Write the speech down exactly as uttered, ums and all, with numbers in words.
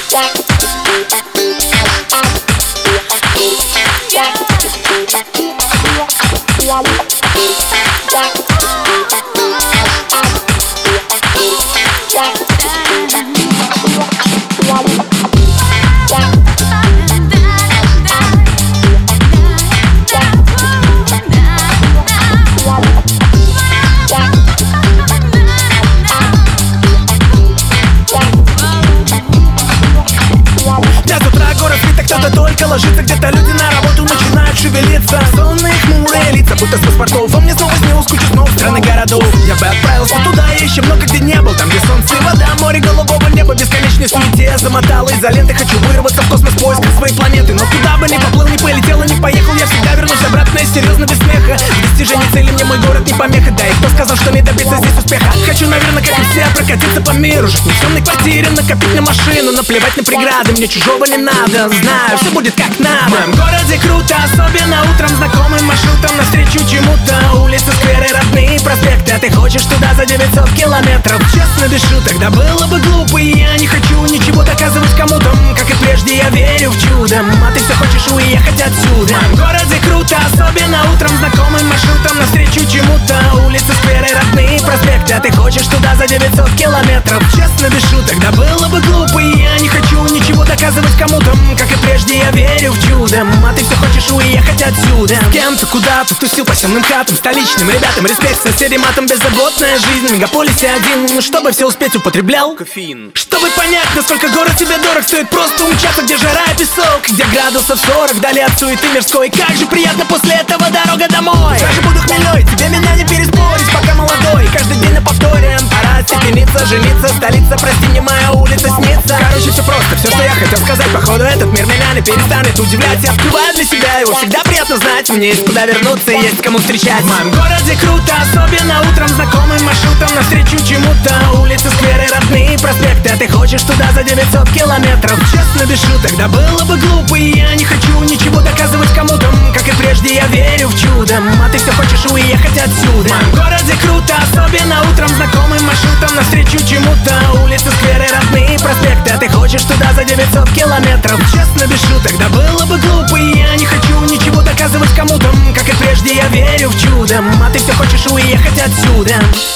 Кто-то только ложится, где-то люди на работу начинают шевелиться. Сонные хмурые лица, будто с паспортов. Во мне снова снилась куча снов страны городов. Я бы отправился туда, я еще много где не был. Там, где солнце и вода, море голубого неба, бесконечной суете. Замотал изоленты, хочу вырваться в космос в поисках своей планеты. Но куда бы ни поплыл, ни полетел и не поехал, я всегда вернусь обратно и серьезно без смеха. В достижении цели мне мой город не помеха. Да и кто сказал, что не добиться здесь успеха? Хочу, наверное, как и все, прокатиться по миру. Жить не в темной квартире, накопить на машину. Наплевать на преграды, мне чужого не надо. Знаю, все будет как надо. В моем городе круто, особенно утром, знакомым маршрутом навстречу чему-то. Улицы, скверы, родные проспекты. А ты хочешь туда за девятьсот километров? Честно дышу, тогда было бы глупо. И я не хочу ничего доказывать кому-то. Как и прежде, я верю в чудо. А ты все хочешь уехать отсюда. В моем городе круто, особенно утром, знакомым маршрутом навстречу чему-то. Улицы, скверы, родные проспекты. А ты хочешь туда за девятьсот километров? Честно дышу, тогда было бы глупо. И я не хочу ничего доказывать кому-то. Как и прежде, я верю в чудо. А ты все хочешь уехать отсюда. С кем-то куда-то втусил по темным хатам, столичным ребятам респект, соседям матом. Беззаботная жизнь в мегаполисе один. Чтобы все успеть, употреблял кофеин. Чтобы понять, насколько город тебе дорог, стоит просто умчаться, где жара и песок, где градусов сорок, вдали от суеты мирской. Как же приятно после этого дорога домой. Даже буду хмельной, тебе меня не переспорить, пока молодой. Каждый день на повторе, пора степениться, жениться. Столица, прости мне, моя улица снится. Короче, все просто, все, что я хотел сказать. Походу, этот мир меня не перестанет удивлять. Я открываю для себя его, всегда приятно знать. Мне есть куда вернуться и есть кому встречать. В моем городе круто, особенно утром, знакомым маршрутом навстречу чему-то. Улицы, скверы, родные проспекты. А ты хочешь туда за девятьсот километров? Честно дышу, тогда было бы глупо. И я не хочу ничего доказывать кому-то. Как и прежде, я верю в чудо. А ты все хочешь уехать отсюда. В моем городе круто, особенно утром, знакомым маршрутом навстречу чему-то. Улицы, скверы, родные проспекты. А ты хочешь туда за девятьсот километров? Честно дышу, тогда было бы глупо. И я не хочу ничего доказывать кому-то. Как и прежде, я верю в чудо. А ты все хочешь уехать отсюда.